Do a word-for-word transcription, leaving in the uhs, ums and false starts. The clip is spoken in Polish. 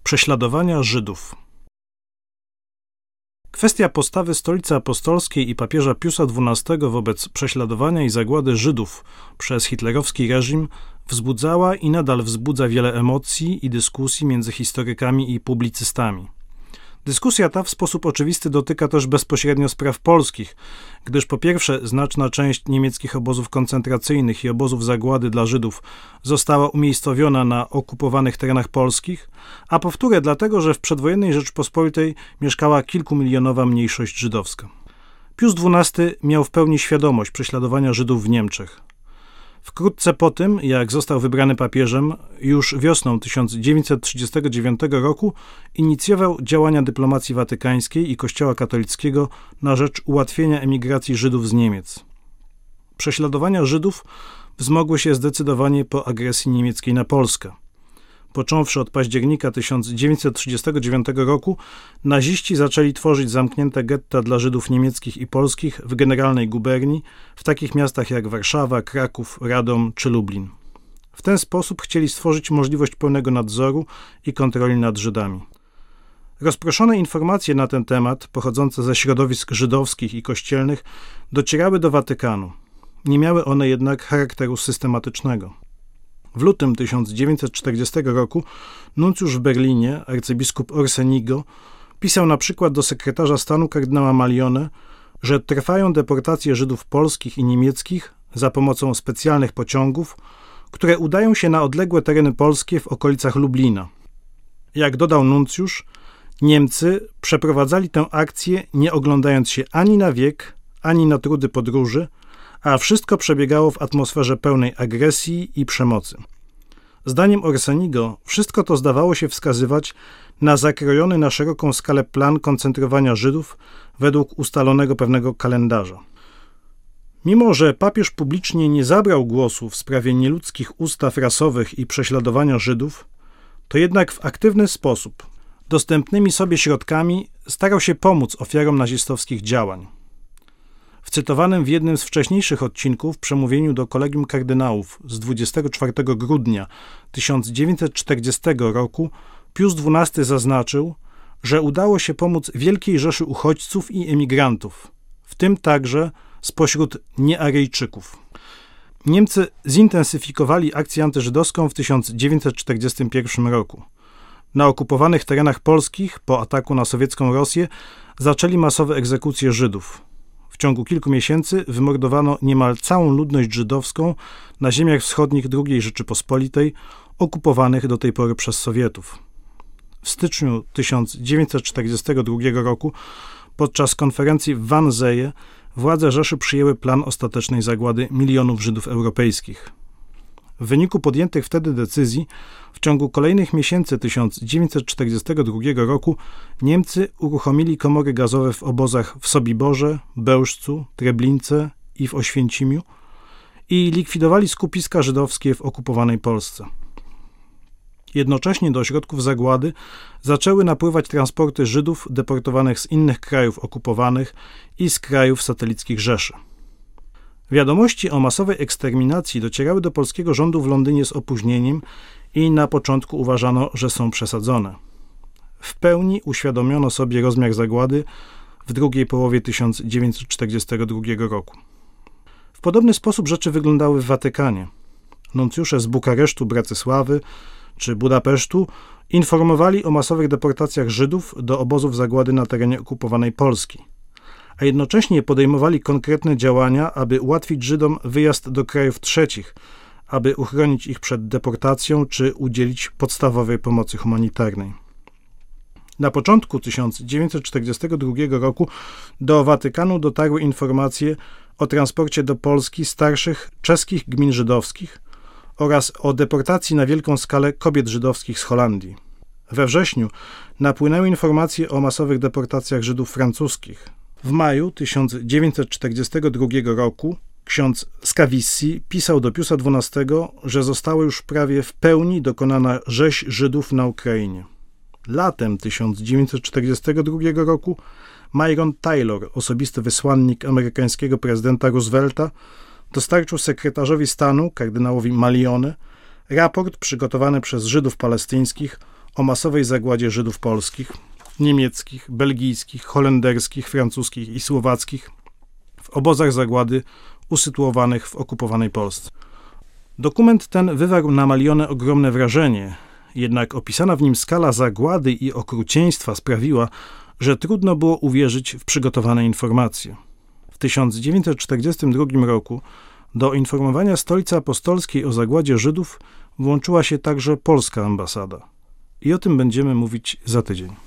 Prześladowania Żydów. Kwestia postawy Stolicy Apostolskiej i papieża Piusa dwunastego wobec prześladowania i zagłady Żydów przez hitlerowski reżim wzbudzała i nadal wzbudza wiele emocji i dyskusji między historykami i publicystami. Dyskusja ta w sposób oczywisty dotyka też bezpośrednio spraw polskich, gdyż po pierwsze znaczna część niemieckich obozów koncentracyjnych i obozów zagłady dla Żydów została umiejscowiona na okupowanych terenach polskich, a po wtóre dlatego, że w przedwojennej Rzeczypospolitej mieszkała kilkumilionowa mniejszość żydowska. Pius dwunasty miał w pełni świadomość prześladowania Żydów w Niemczech. Wkrótce po tym, jak został wybrany papieżem, już wiosną tysiąc dziewięćset trzydziestego dziewiątego roku inicjował działania dyplomacji watykańskiej i Kościoła katolickiego na rzecz ułatwienia emigracji Żydów z Niemiec. Prześladowania Żydów wzmogły się zdecydowanie po agresji niemieckiej na Polskę. Począwszy od października tysiąc dziewięćset trzydziestego dziewiątego roku, naziści zaczęli tworzyć zamknięte getta dla Żydów niemieckich i polskich w generalnej guberni, w takich miastach jak Warszawa, Kraków, Radom czy Lublin. W ten sposób chcieli stworzyć możliwość pełnego nadzoru i kontroli nad Żydami. Rozproszone informacje na ten temat, pochodzące ze środowisk żydowskich i kościelnych, docierały do Watykanu. Nie miały one jednak charakteru systematycznego. W lutym tysiąc dziewięćset czterdziestego roku nuncjusz w Berlinie, arcybiskup Orsenigo, pisał na przykład do sekretarza stanu kardynała Malione, że trwają deportacje Żydów polskich i niemieckich za pomocą specjalnych pociągów, które udają się na odległe tereny polskie w okolicach Lublina. Jak dodał nuncjusz, Niemcy przeprowadzali tę akcję nie oglądając się ani na wiek, ani na trudy podróży, a wszystko przebiegało w atmosferze pełnej agresji i przemocy. Zdaniem Orsenigo wszystko to zdawało się wskazywać na zakrojony na szeroką skalę plan koncentrowania Żydów według ustalonego pewnego kalendarza. Mimo że papież publicznie nie zabrał głosu w sprawie nieludzkich ustaw rasowych i prześladowania Żydów, to jednak w aktywny sposób, dostępnymi sobie środkami starał się pomóc ofiarom nazistowskich działań. W cytowanym w jednym z wcześniejszych odcinków przemówieniu do Kolegium Kardynałów z dwudziestego czwartego grudnia tysiąc dziewięćset czterdziestego roku Pius dwunasty zaznaczył, że udało się pomóc wielkiej rzeszy uchodźców i emigrantów, w tym także spośród niearyjczyków. Niemcy zintensyfikowali akcję antyżydowską w tysiąc dziewięćset czterdziestym pierwszym roku. Na okupowanych terenach polskich po ataku na sowiecką Rosję zaczęli masowe egzekucje Żydów. W ciągu kilku miesięcy wymordowano niemal całą ludność żydowską na ziemiach wschodnich drugiej Rzeczypospolitej, okupowanych do tej pory przez Sowietów. W styczniu tysiąc dziewięćset czterdziestego drugiego roku podczas konferencji w Wannsee władze Rzeszy przyjęły plan ostatecznej zagłady milionów Żydów europejskich. W wyniku podjętych wtedy decyzji w ciągu kolejnych miesięcy tysiąc dziewięćset czterdziestego drugiego roku Niemcy uruchomili komory gazowe w obozach w Sobiborze, Bełżcu, Treblince i w Oświęcimiu i likwidowali skupiska żydowskie w okupowanej Polsce. Jednocześnie do ośrodków zagłady zaczęły napływać transporty Żydów deportowanych z innych krajów okupowanych i z krajów satelickich Rzeszy. Wiadomości o masowej eksterminacji docierały do polskiego rządu w Londynie z opóźnieniem i na początku uważano, że są przesadzone. W pełni uświadomiono sobie rozmiar zagłady w drugiej połowie tysiąc dziewięćset czterdziestego drugiego roku. W podobny sposób rzeczy wyglądały w Watykanie. Nuncjusze z Bukaresztu, Bratysławy czy Budapesztu informowali o masowych deportacjach Żydów do obozów zagłady na terenie okupowanej Polski, a jednocześnie podejmowali konkretne działania, aby ułatwić Żydom wyjazd do krajów trzecich, aby uchronić ich przed deportacją czy udzielić podstawowej pomocy humanitarnej. Na początku tysiąc dziewięćset czterdziestego drugiego roku do Watykanu dotarły informacje o transporcie do Polski starszych czeskich gmin żydowskich oraz o deportacji na wielką skalę kobiet żydowskich z Holandii. We wrześniu napłynęły informacje o masowych deportacjach Żydów francuskich. W maju tysiąc dziewięćset czterdziestego drugiego roku ksiądz Scavissi pisał do Piusa dwunastego, że została już prawie w pełni dokonana rzeź Żydów na Ukrainie. Latem tysiąc dziewięćset czterdziestego drugiego roku Myron Taylor, osobisty wysłannik amerykańskiego prezydenta Roosevelta, dostarczył sekretarzowi stanu, kardynałowi Malione, raport przygotowany przez Żydów palestyńskich o masowej zagładzie Żydów polskich, niemieckich, belgijskich, holenderskich, francuskich i słowackich w obozach zagłady usytuowanych w okupowanej Polsce. Dokument ten wywarł na Malione ogromne wrażenie, jednak opisana w nim skala zagłady i okrucieństwa sprawiła, że trudno było uwierzyć w przygotowane informacje. W tysiąc dziewięćset czterdziestym drugim roku do informowania Stolicy Apostolskiej o zagładzie Żydów włączyła się także polska ambasada. I o tym będziemy mówić za tydzień.